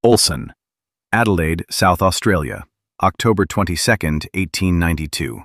Olson, Adelaide, South Australia, October 22, 1892.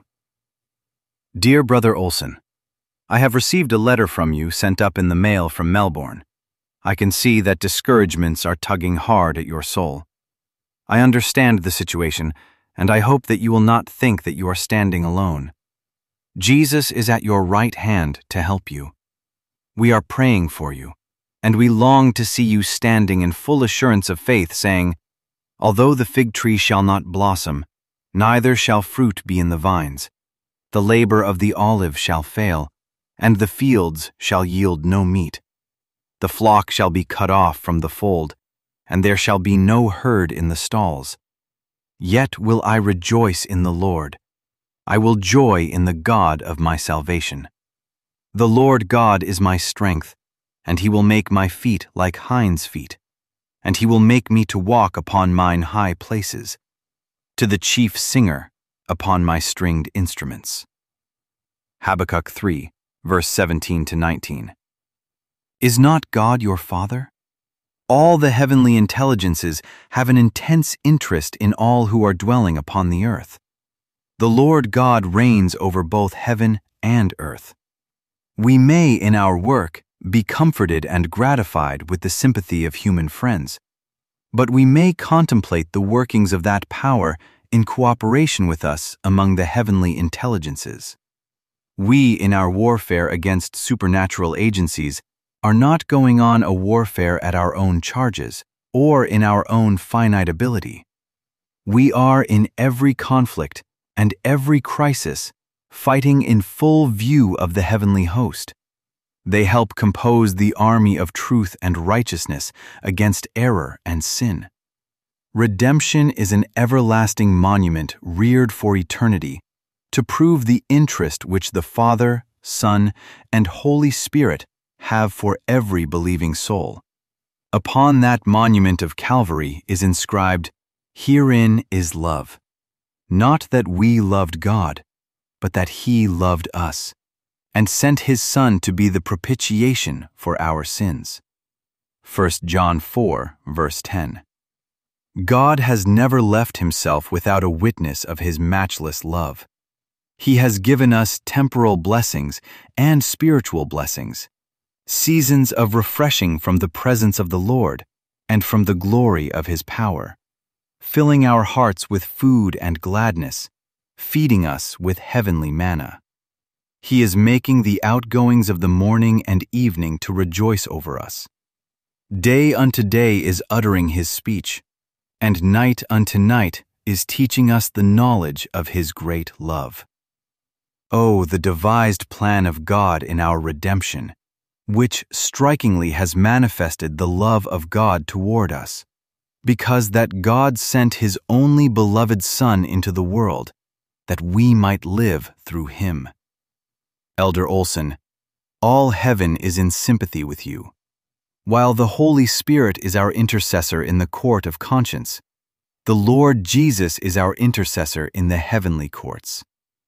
Dear Brother Olson, I have received a letter from you sent up in the mail from Melbourne. I can see that discouragements are tugging hard at your soul. I understand the situation, and I hope that you will not think that you are standing alone. Jesus is at your right hand to help you. We are praying for you, and we long to see you standing in full assurance of faith, saying, "Although the fig tree shall not blossom, neither shall fruit be in the vines, the labor of the olive shall fail, and the fields shall yield no meat. The flock shall be cut off from the fold, and there shall be no herd in the stalls. Yet will I rejoice in the Lord. I will joy in the God of my salvation. The Lord God is my strength, and he will make my feet like hinds' feet, and he will make me to walk upon mine high places, to the chief singer upon my stringed instruments." Habakkuk 3, verse 17 to 19. Is not God your Father? All the heavenly intelligences have an intense interest in all who are dwelling upon the earth. The Lord God reigns over both heaven and earth. We may, in our work, be comforted and gratified with the sympathy of human friends, but we may contemplate the workings of that power in cooperation with us among the heavenly intelligences. We, in our warfare against supernatural agencies, are not going on a warfare at our own charges or in our own finite ability. We are in every conflict and every crisis fighting in full view of the heavenly host. They help compose the army of truth and righteousness against error and sin. Redemption is an everlasting monument reared for eternity to prove the interest which the Father, Son, and Holy Spirit have for every believing soul. Upon that monument of Calvary is inscribed, "Herein is love. Not that we loved God, but that he loved us, and sent his Son to be the propitiation for our sins." 1 John 4, verse 10. God has never left himself without a witness of his matchless love. He has given us temporal blessings and spiritual blessings, seasons of refreshing from the presence of the Lord and from the glory of his power, filling our hearts with food and gladness, feeding us with heavenly manna. He is making the outgoings of the morning and evening to rejoice over us. Day unto day is uttering his speech, and night unto night is teaching us the knowledge of his great love. Oh, the devised plan of God in our redemption, which strikingly has manifested the love of God toward us, because that God sent his only beloved Son into the world, that we might live through him. Elder Olson, all heaven is in sympathy with you, while the Holy Spirit is our intercessor in the court of conscience. The Lord Jesus is our intercessor in the heavenly courts.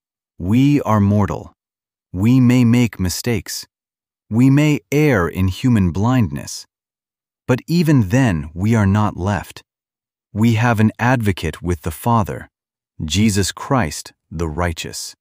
We are mortal. We may make mistakes. We may err in human blindness. But even then we are not left. We have an advocate with the Father, Jesus Christ the righteous.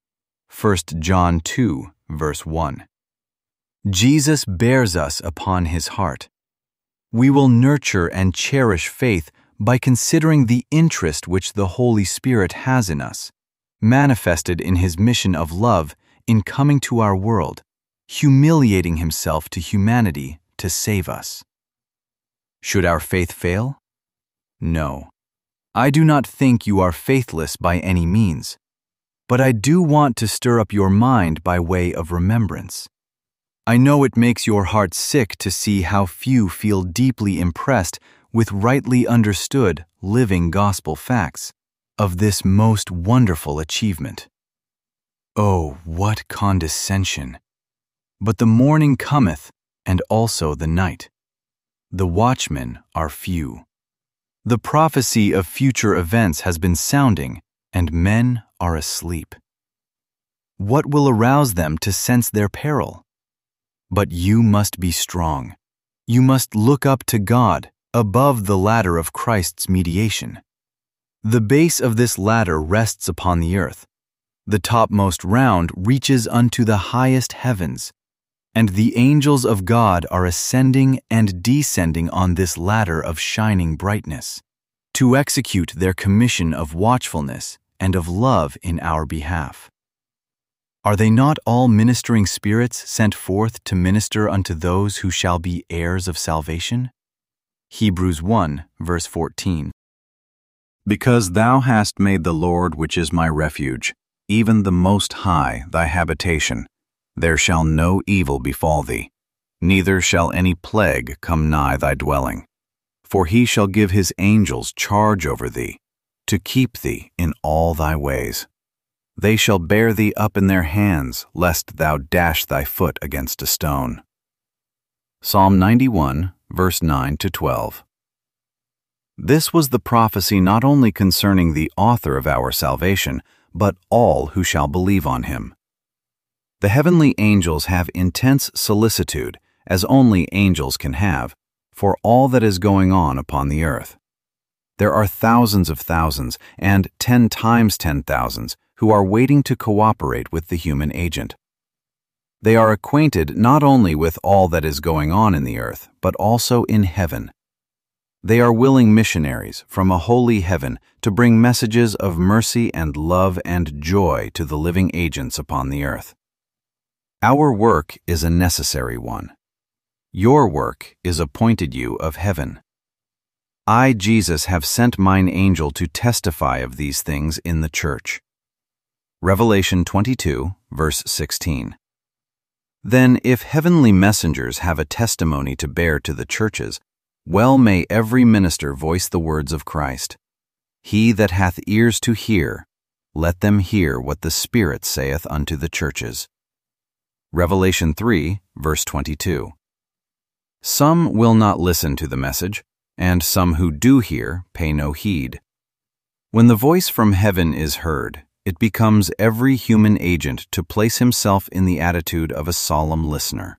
1 John 2, verse 1. Jesus bears us upon his heart. We will nurture and cherish faith by considering the interest which the Holy Spirit has in us, manifested in his mission of love in coming to our world, humiliating himself to humanity to save us. Should our faith fail? No. I do not think you are faithless by any means, but I do want to stir up your mind by way of remembrance. I know it makes your heart sick to see how few feel deeply impressed with rightly understood, living gospel facts of this most wonderful achievement. Oh, what condescension! But the morning cometh, and also the night. The watchmen are few. The prophecy of future events has been sounding, and men are asleep. What will arouse them to sense their peril? But you must be strong. You must look up to God, above the ladder of Christ's mediation. The base of this ladder rests upon the earth. The topmost round reaches unto the highest heavens, and the angels of God are ascending and descending on this ladder of shining brightness, to execute their commission of watchfulness and of love in our behalf. Are they not all ministering spirits sent forth to minister unto those who shall be heirs of salvation? Hebrews 1, verse 14. Because thou hast made the Lord, which is my refuge, even the Most High, thy habitation, there shall no evil befall thee, neither shall any plague come nigh thy dwelling. For he shall give his angels charge over thee, to keep thee in all thy ways. They shall bear thee up in their hands, lest thou dash thy foot against a stone. Psalm 91, verse 9 to 12. This was the prophecy not only concerning the author of our salvation, but all who shall believe on him. The heavenly angels have intense solicitude, as only angels can have, for all that is going on upon the earth. There are thousands of thousands, and 10 times 10,000s, who are waiting to cooperate with the human agent. They are acquainted not only with all that is going on in the earth, but also in heaven. They are willing missionaries from a holy heaven to bring messages of mercy and love and joy to the living agents upon the earth. Our work is a necessary one. Your work is appointed you of heaven. I, Jesus, have sent mine angel to testify of these things in the church. Revelation 22, verse 16. Then, if heavenly messengers have a testimony to bear to the churches, well may every minister voice the words of Christ. He that hath ears to hear, let them hear what the Spirit saith unto the churches. Revelation 3, verse 22. Some will not listen to the message, and some who do hear pay no heed. When the voice from heaven is heard, it becomes every human agent to place himself in the attitude of a solemn listener.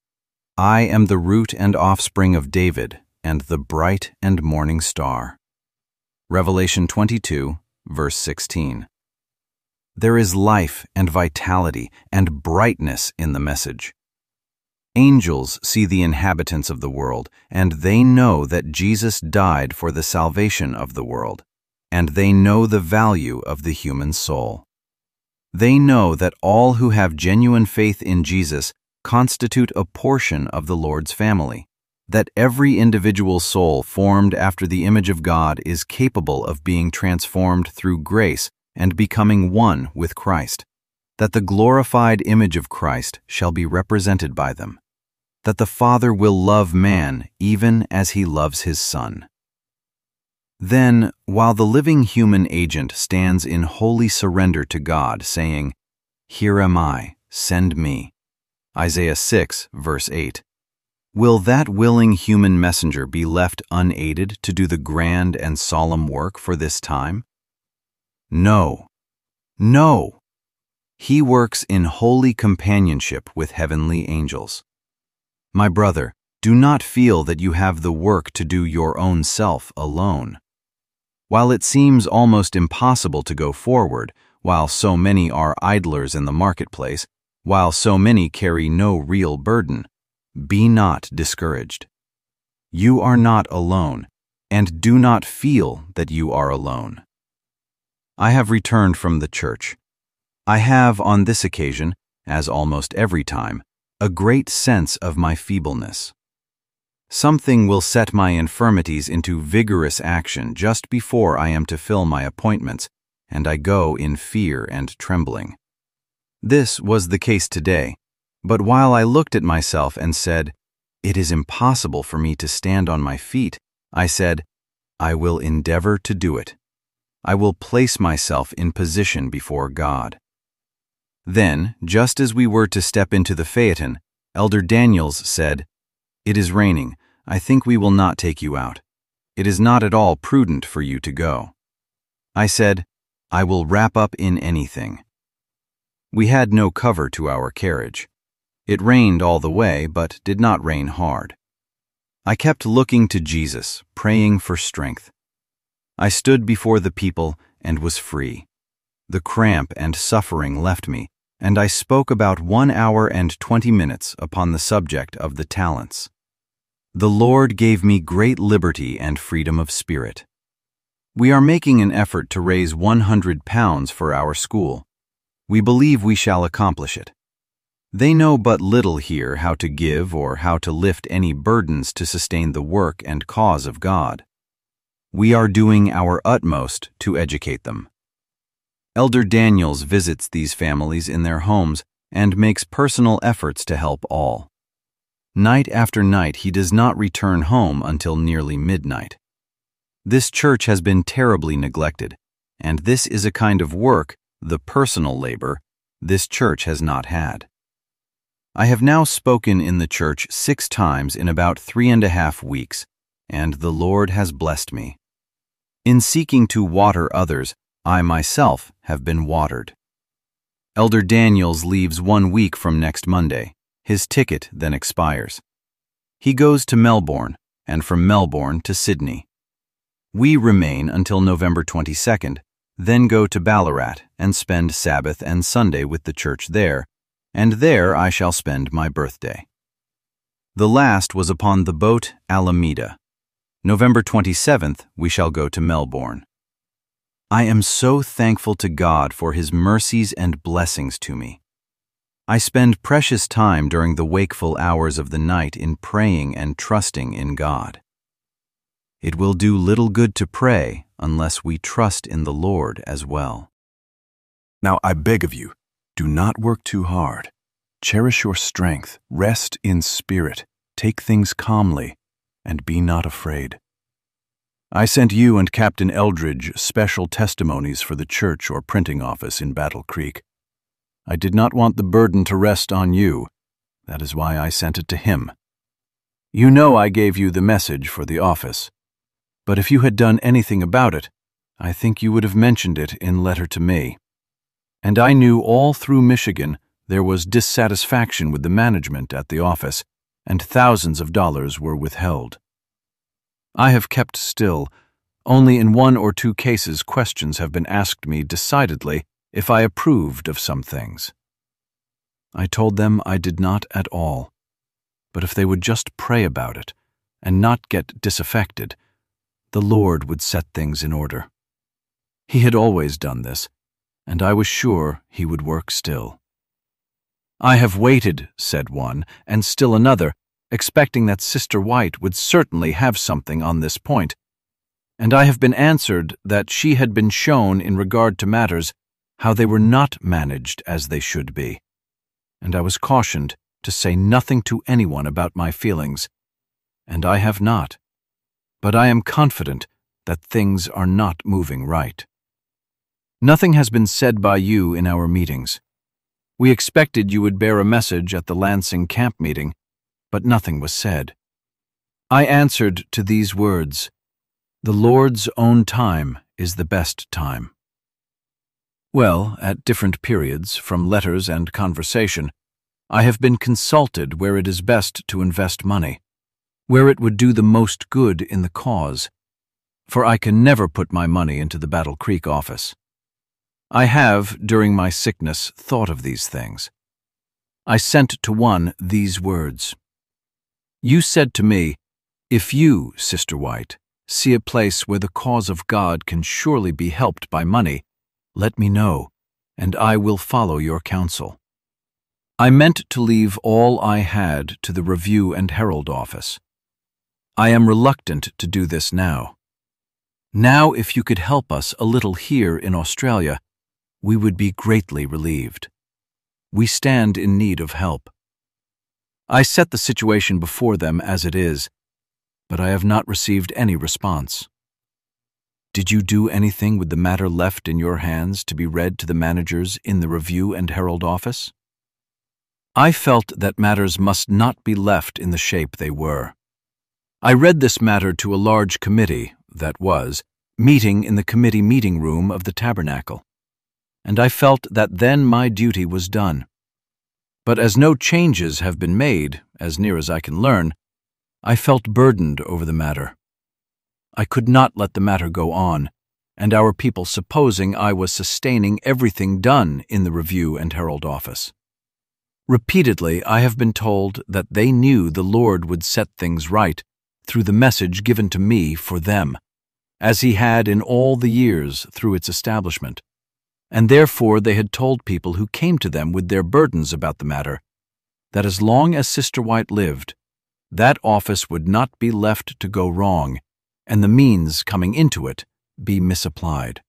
I am the root and offspring of David, and the bright and morning star. Revelation 22, verse 16. There is life and vitality and brightness in the message. Angels see the inhabitants of the world, and they know that Jesus died for the salvation of the world, and they know the value of the human soul. They know that all who have genuine faith in Jesus constitute a portion of the Lord's family, that every individual soul formed after the image of God is capable of being transformed through grace and becoming one with Christ, that the glorified image of Christ shall be represented by them, that the Father will love man even as he loves his Son. Then, while the living human agent stands in holy surrender to God, saying, Here am I, send me, Isaiah 6, verse 8, will that willing human messenger be left unaided to do the grand and solemn work for this time? No, no. He works in holy companionship with heavenly angels. My brother, do not feel that you have the work to do your own self alone. While it seems almost impossible to go forward, while so many are idlers in the marketplace, while so many carry no real burden, be not discouraged. You are not alone, and do not feel that you are alone. I have returned from the church. I have, on this occasion, as almost every time, a great sense of my feebleness. Something will set my infirmities into vigorous action just before I am to fill my appointments, and I go in fear and trembling. This was the case today, but while I looked at myself and said, It is impossible for me to stand on my feet, I said, I will endeavor to do it. I will place myself in position before God. Then, just as we were to step into the phaeton, Elder Daniels said, It is raining. I think we will not take you out. It is not at all prudent for you to go. I said, I will wrap up in anything. We had no cover to our carriage. It rained all the way, but did not rain hard. I kept looking to Jesus, praying for strength. I stood before the people and was free. The cramp and suffering left me, and I spoke about 1 hour and 20 minutes upon the subject of the talents. The Lord gave me great liberty and freedom of spirit. We are making an effort to raise £100 for our school. We believe we shall accomplish it. They know but little here how to give or how to lift any burdens to sustain the work and cause of God. We are doing our utmost to educate them. Elder Daniels visits these families in their homes and makes personal efforts to help all. Night after night he does not return home until nearly midnight. This church has been terribly neglected, and this is a kind of work, the personal labor, this church has not had. I have now spoken in the church 6 times in about 3.5 weeks, and the Lord has blessed me. In seeking to water others, I myself have been watered. Elder Daniels leaves 1 week from next Monday. His ticket then expires. He goes to Melbourne, and from Melbourne to Sydney. We remain until November 22nd, then go to Ballarat and spend Sabbath and Sunday with the church there, and there I shall spend my birthday. The last was upon the boat Alameda. November 27th, we shall go to Melbourne. I am so thankful to God for His mercies and blessings to me. I spend precious time during the wakeful hours of the night in praying and trusting in God. It will do little good to pray unless we trust in the Lord as well. Now I beg of you, do not work too hard. Cherish your strength, rest in spirit, take things calmly, and be not afraid. I sent you and Captain Eldridge special testimonies for the church or printing office in Battle Creek. I did not want the burden to rest on you. That is why I sent it to him. You know I gave you the message for the office. But if you had done anything about it, I think you would have mentioned it in letter to me. And I knew all through Michigan there was dissatisfaction with the management at the office, and thousands of dollars were withheld. I have kept still. Only in 1 or 2 cases questions have been asked me decidedly if I approved of some things. I told them I did not at all, but if they would just pray about it and not get disaffected, the Lord would set things in order. He had always done this, and I was sure He would work still. I have waited, said one, and still another, expecting that Sister White would certainly have something on this point, and I have been answered that she had been shown in regard to matters how they were not managed as they should be, and I was cautioned to say nothing to anyone about my feelings, and I have not, but I am confident that things are not moving right. Nothing has been said by you in our meetings. We expected you would bear a message at the Lansing camp meeting, but nothing was said. I answered to these words, "The Lord's own time is the best time." Well, at different periods, from letters and conversation, I have been consulted where it is best to invest money, where it would do the most good in the cause, for I can never put my money into the Battle Creek office. I have, during my sickness, thought of these things. I sent to one these words. You said to me, "If you, Sister White, see a place where the cause of God can surely be helped by money, let me know, and I will follow your counsel." I meant to leave all I had to the Review and Herald office. I am reluctant to do this now. Now, if you could help us a little here in Australia, we would be greatly relieved. We stand in need of help. I set the situation before them as it is, but I have not received any response. Did you do anything with the matter left in your hands to be read to the managers in the Review and Herald office? I felt that matters must not be left in the shape they were. I read this matter to a large committee, that was, meeting in the committee meeting room of the Tabernacle, and I felt that then my duty was done. But as no changes have been made, as near as I can learn, I felt burdened over the matter. I could not let the matter go on, and our people supposing I was sustaining everything done in the Review and Herald office. Repeatedly, I have been told that they knew the Lord would set things right through the message given to me for them, as He had in all the years through its establishment, and therefore they had told people who came to them with their burdens about the matter that as long as Sister White lived, that office would not be left to go wrong, and the means coming into it be misapplied.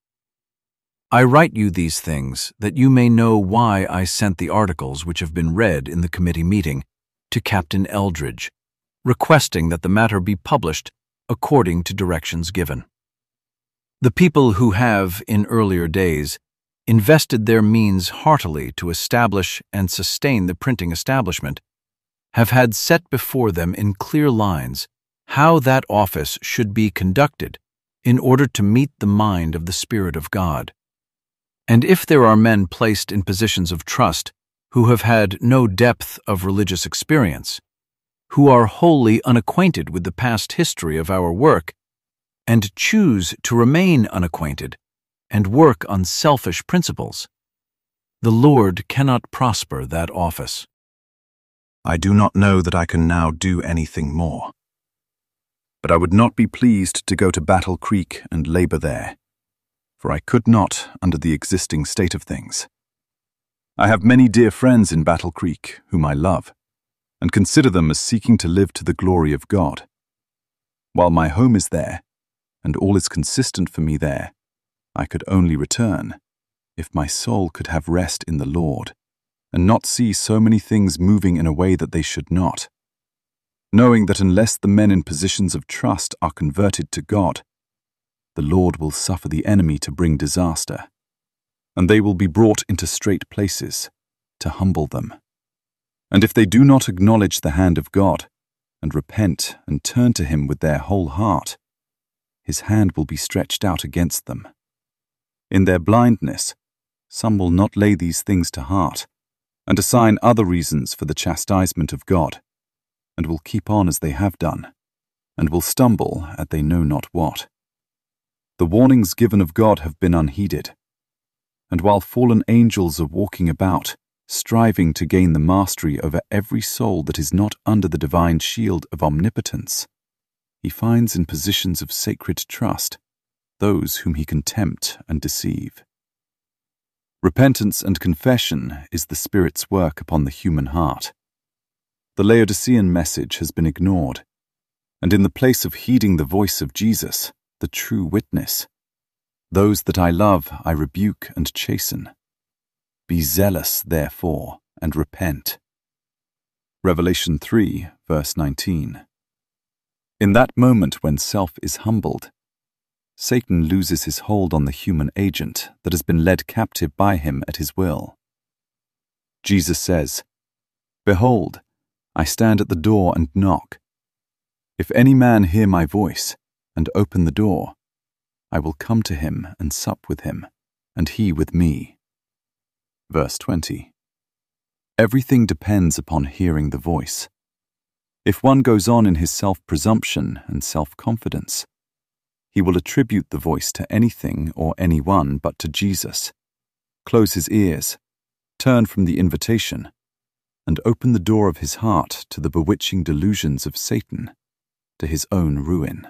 I write you these things that you may know why I sent the articles which have been read in the committee meeting to Captain Eldridge, requesting that the matter be published according to directions given. The people who have, in earlier days, invested their means heartily to establish and sustain the printing establishment have had set before them in clear lines how that office should be conducted in order to meet the mind of the Spirit of God. And if there are men placed in positions of trust who have had no depth of religious experience, who are wholly unacquainted with the past history of our work, and choose to remain unacquainted and work on selfish principles, the Lord cannot prosper that office. I do not know that I can now do anything more. But I would not be pleased to go to Battle Creek and labor there, for I could not under the existing state of things. I have many dear friends in Battle Creek whom I love, and consider them as seeking to live to the glory of God. While my home is there, and all is consistent for me there, I could only return if my soul could have rest in the Lord, and not see so many things moving in a way that they should not, knowing that unless the men in positions of trust are converted to God, the Lord will suffer the enemy to bring disaster, and they will be brought into straight places to humble them. And if they do not acknowledge the hand of God, and repent and turn to Him with their whole heart, His hand will be stretched out against them. In their blindness, some will not lay these things to heart, and assign other reasons for the chastisement of God, and will keep on as they have done, and will stumble at they know not what. The warnings given of God have been unheeded, and while fallen angels are walking about, striving to gain the mastery over every soul that is not under the divine shield of omnipotence, He finds in positions of sacred trust those whom He can tempt and deceive. Repentance and confession is the Spirit's work upon the human heart. The Laodicean message has been ignored, and in the place of heeding the voice of Jesus, the true witness, those that I love I rebuke and chasten. Be zealous, therefore, and repent. Revelation 3, verse 19. In that moment when self is humbled, Satan loses his hold on the human agent that has been led captive by him at his will. Jesus says, "Behold, I stand at the door and knock. If any man hear my voice and open the door, I will come to him and sup with him, and he with me." Verse 20. Everything depends upon hearing the voice. If one goes on in his self-presumption and self-confidence, he will attribute the voice to anything or anyone but to Jesus, close his ears, turn from the invitation, and open the door of his heart to the bewitching delusions of Satan, to his own ruin.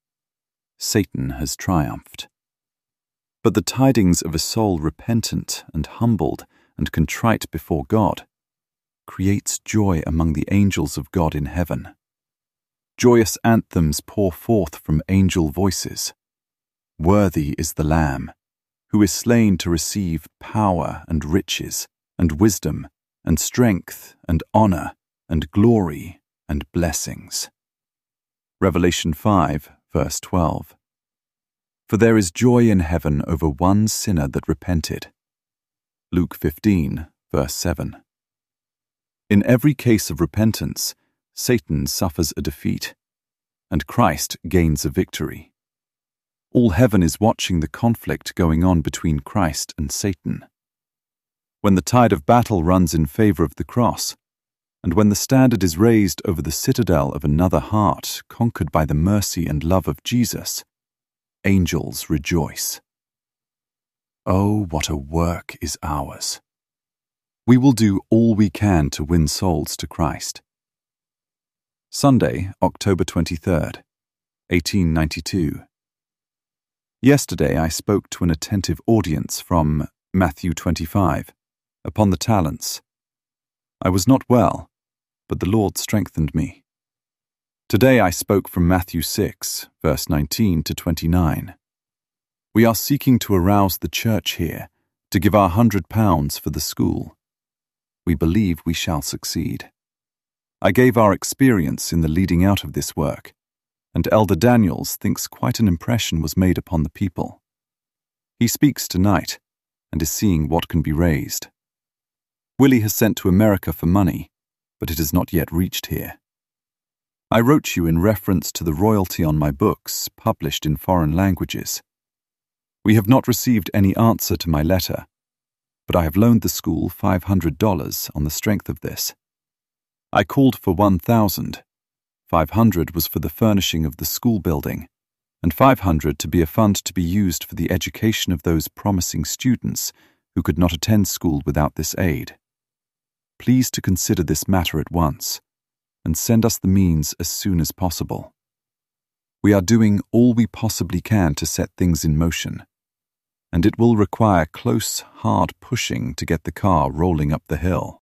Satan has triumphed. But the tidings of a soul repentant and humbled and contrite before God creates joy among the angels of God in heaven. Joyous anthems pour forth from angel voices. Worthy is the Lamb, who is slain to receive power and riches and wisdom and strength and honor and glory and blessings. Revelation 5, verse 12. For there is joy in heaven over one sinner that repented. Luke 15, verse 7. In every case of repentance, Satan suffers a defeat, and Christ gains a victory. All heaven is watching the conflict going on between Christ and Satan. When the tide of battle runs in favor of the cross, And when the standard is raised over the citadel of another heart conquered by the mercy and love of Jesus, angels rejoice. Oh, what a work is ours! We will do all we can to win souls to Christ. Sunday, October 23rd, 1892. Yesterday I spoke to an attentive audience from Matthew 25, upon the talents. I was not well, but the Lord strengthened me. Today I spoke from Matthew 6, verse 19 to 29. We are seeking to arouse the church here to give our £100 for the school. We believe we shall succeed. I gave our experience in the leading out of this work, and Elder Daniels thinks quite an impression was made upon the people. He speaks tonight and is seeing what can be raised. Willie has sent to America for money, but it has not yet reached here. I wrote you in reference to the royalty on my books published in foreign languages. We have not received any answer to my letter, but I have loaned the school $500 on the strength of this. I called for 1,000. 500 was for the furnishing of the school building, and 500 to be a fund to be used for the education of those promising students who could not attend school without this aid. Please to consider this matter at once, and send us the means as soon as possible. We are doing all we possibly can to set things in motion, and it will require close, hard pushing to get the car rolling up the hill.